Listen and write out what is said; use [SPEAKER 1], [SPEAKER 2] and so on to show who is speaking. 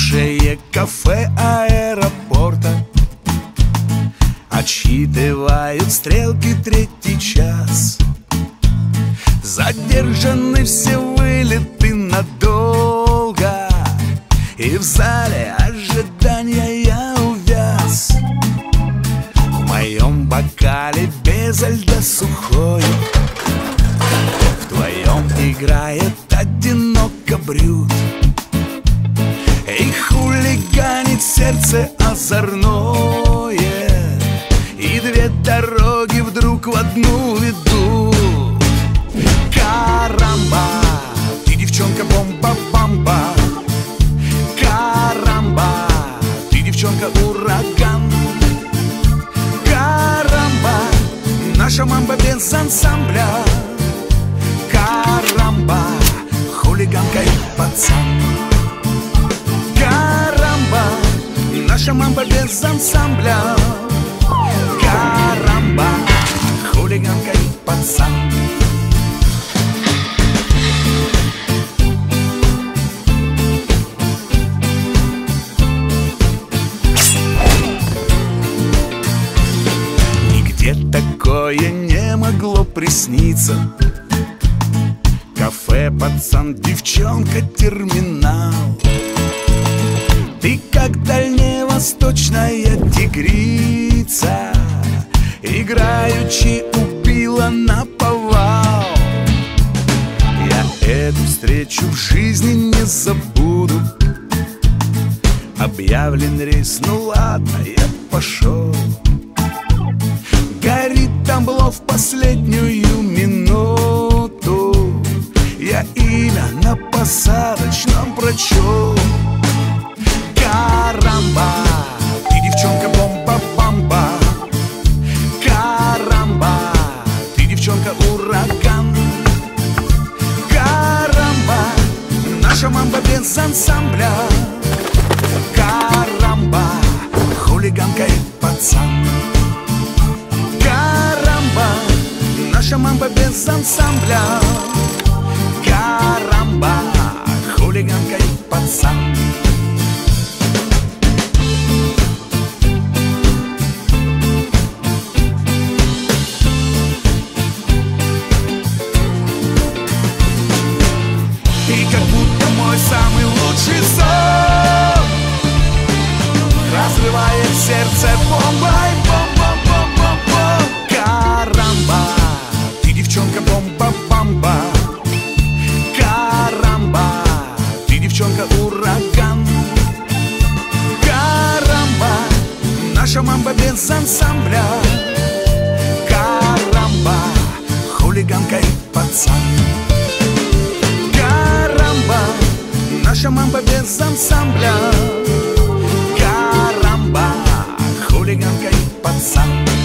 [SPEAKER 1] бывшее кафе аэропорта отсчитывают стрелки 3-й час. Задержаны все вылеты надолго, и в зале ожидания я увяз. В моем бокале без льда сухой, в твоем играет одиноко брют. И хулиганит сердце озорное, и две дороги вдруг в одну ведут. Карамба, ты девчонка бомба-бомба. Карамба, ты девчонка ураган. Карамба, наша мамба без ансамбля. Карамба, хулиганка и пацан. Карамба, наша мамба без ансамбля. Карамба, хулиганка и пацан. Нигде такое не могло присниться. Кафе, пацан, девчонка, терминал. Ты как дальневосточная тигрица, играючи убила наповал. Я эту встречу в жизни не забуду. Объявлен рейс, ну ладно, я пошел. Горит табло в последнюю минуту. Я имя на посадочном прочел. Карамба, ты девчонка бомба-бомба. Карамба, ты девчонка ураган. Карамба, наша мамба без ансамбля. Карамба, хулиганка и пацан. Карамба, наша мамба без ансамбля. Карамба, хулиганка и пацан. Ты как будто мой самый лучший сон, разрывает сердце бомбой, бомба-бомба-бомба. Карамба, ты девчонка бомба-бомба. Карамба, ты девчонка ураган. Карамба, наша мамба без ансамбля. Карамба, хулиганка и пацан. Карамба, наша мамба без ансамбля. Карамба, хулиганка и пацан.